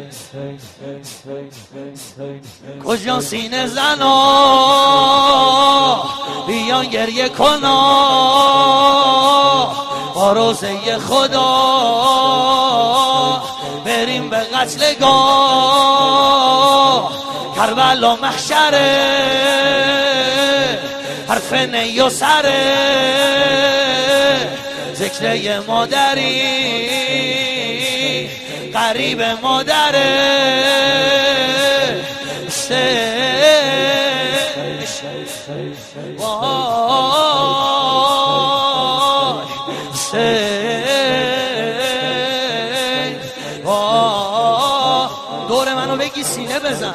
کجا سینه زنا بیان گریه کنا با روزه خدا بریم به قتلگاه کربلا محشره حرف نی و سره ذکر مادری قریب مادره دور منو بگی سینه بزن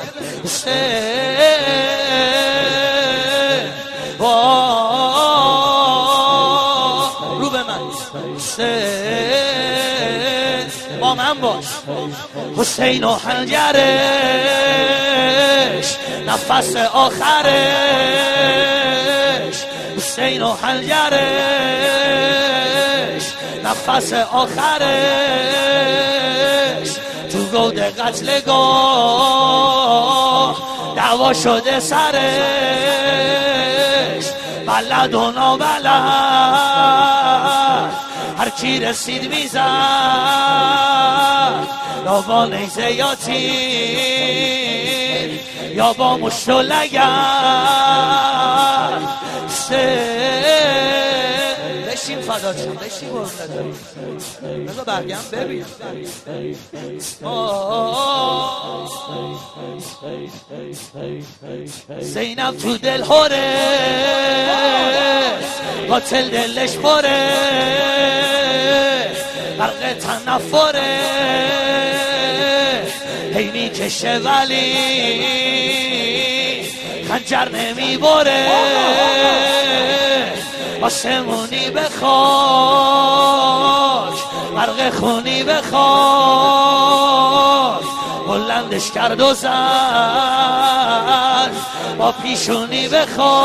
رو به من با من باش حسین و حنجرش نفس آخرش حسین و حنجرش نفس آخرش تو رود قتلگاه دعوا شده سرش بلد و نابلد هر کی رسید میزد یا با نیزه یا تیر یا با مشت و لگد بشین فدات شم بشین بذار برگم ببین زینب تو دل خوره قاتل دلش پره برق تنفره هی میکشه ولی خنجر نمیبره آسمونی به خاک برق خونی به خاک بلندش کرد و زد با پیشونی به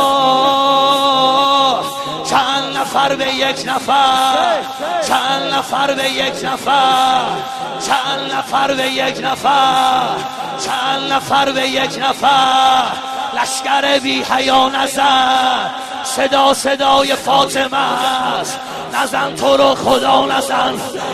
خاک چند نفر به یک نفر چند نفر به یک نفر چند نفر به یک نفر چند نفر به یک نفر لشکر بی حیا نزن صدا صدای فاطمه است نزن تو رو خدا نزن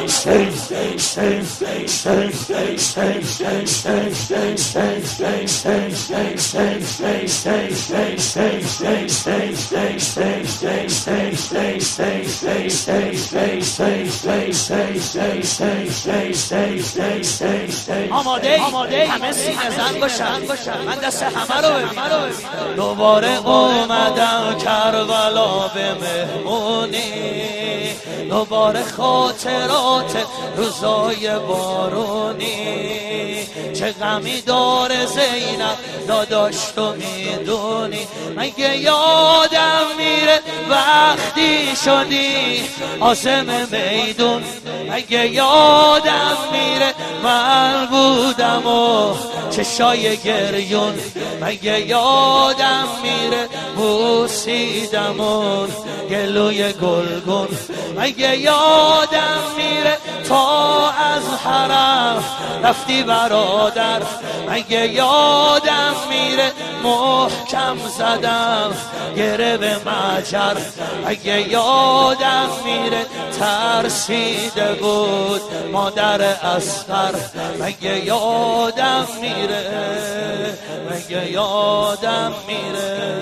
آماده همه سینه زن باشن من دست همه رو ببینم دوباره اومدم کربلا به مهمونی دوباره خاطرات روزای بارونی چه غمی داره زینب داداش تو میدونی مگه یادم میره وقتی شدی عازم میدون مگه یادم میره من بودم و چشای گریون مگه یادم میره بوسیدمون گلوی گلگون مگه یادم میره تا از حرم رفتی برادر مگه یادم میره محکم زدم گره به مجر مگه یادم میره ترسیده بود مادر اصغر مگه یادم میره مگه یادم میره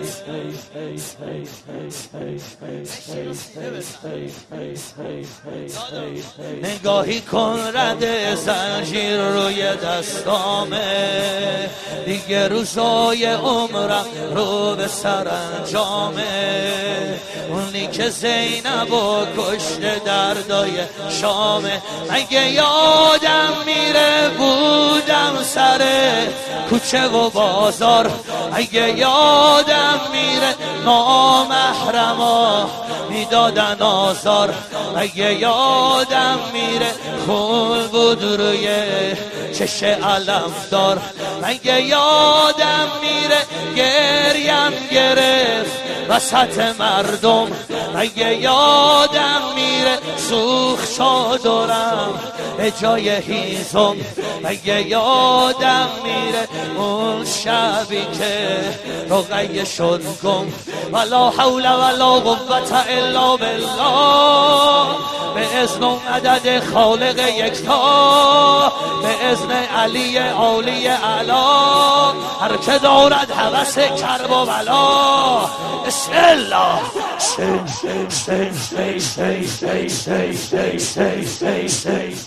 نگاهی کن رد زنجیر روی دستامه دیگه روزای عمرم رو به سرانجامه اونی که زینب و کشته دردای شامه مگه یادم میره بودم سر کوچه و بازار مگه یادم میره نامحرما میدادن آزار مگه یادم میره خون بود روی چش علمدار مگه یادم میره گریم گرفت وسط مردم مگه یادم میره میره سوخ چادرم به جای هیزم اگه یادم میره اون شبی که رقیه شد گم ولا حول ولا قوة الا بالله به اذن و مدد خالق یکتا به اذن علی عالی علا هر که دارد هوس کرب و بلا بسم الله